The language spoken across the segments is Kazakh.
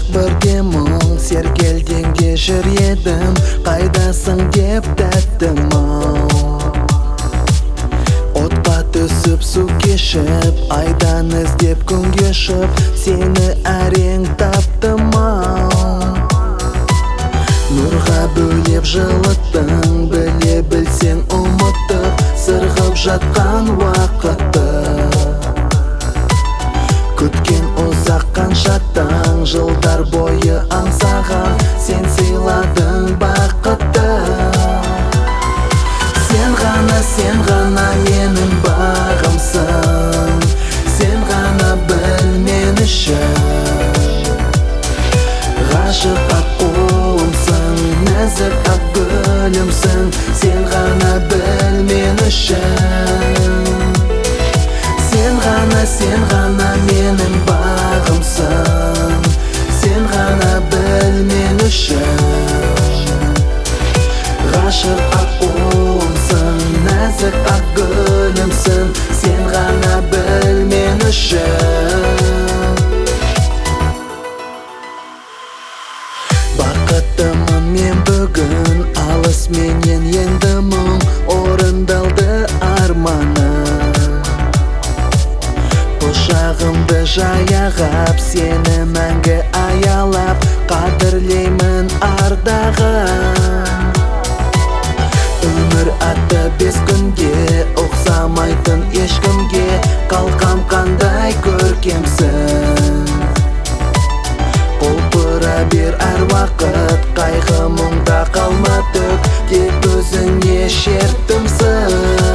бірде мұң сергелдеңде жүр едім, қайдасың деп тәттім ау. Отқа түсіп су кешіп, айдан іздеп күн кешіп, сені әрең таптым ау. Нұрға бөлеп жылыттың, біле білсең ұмытып, сырғып жатқан уақытты. Күткен ұзақ қанша таң, жылдар бойы аңсаған, сен сыйладың бақытты. Сен ғана менің бағымсың, сен ғана біл мен үшін. Ғашық ақ қолымсың, нәзік ақ гүлімсің, сен ғана біл мен үшін. Сен ғана менің бағымсың, сен ғана біл мен үшін. Ғашық ақ қолымсың, нәзік ақ гүлімсің, сен ғана біл мен үшін. Бақыттымын мен бүгін, алыс менен енді мұң, орындалды арманым. Құшағымды жаяғап, сені мәңгі аялап, қадірлеймін ардағым. Өмір атты бес күнге, ұқсамайтын ешкімге, қалқам қандай көркемсің. Құлпыра бер әр уақыт, қайғы мұңда қалма төк, тек өзіңе шерттімсің.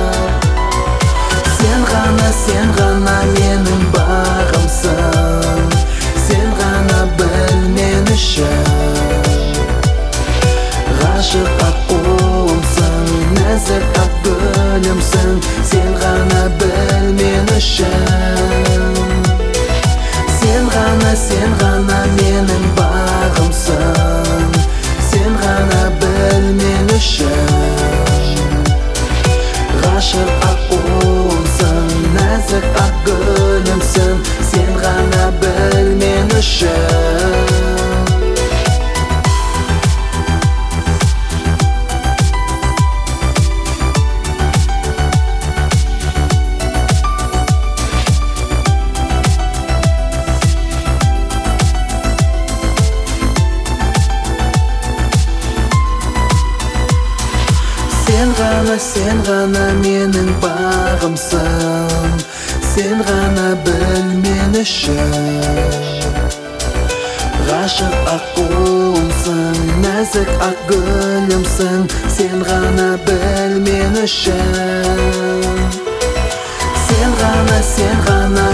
Сен ғана менің бағымсың, сен ғана біл мен үшін. Ғашық ақ қолымсың, нәзік ақ гүлімсің, сен ғана біл мен үшін. Сен ғана менің бағымсың, сен ғана біл мен үшін. Ғашық ақ қолымсың, нәзік ақ гүлімсің, сен ғана біл мен үшін. Сен ғана менің бағымсың, сен ғана біл мен үшін. Ғашық ақ қолымсың, нәзік ақ гүлімсің, сен ғана біл мен үшін. Сен ғана